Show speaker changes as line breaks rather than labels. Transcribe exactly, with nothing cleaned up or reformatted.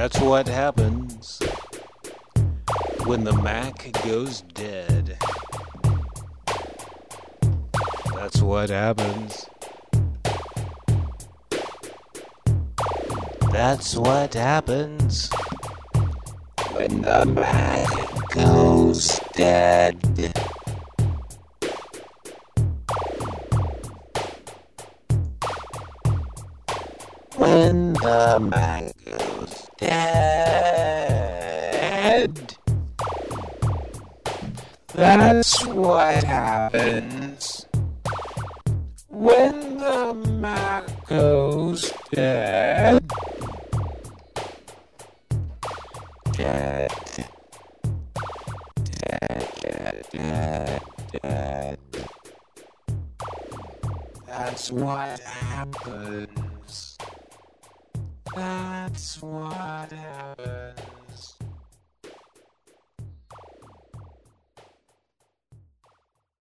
That's what happens when the Mac goes dead. That's what happens. That's what happens when the Mac goes dead. When the Mac goes dead. That's what happens when the Mac goes dead. Dead. Dead, dead, dead, dead. That's what happens. That's what happens.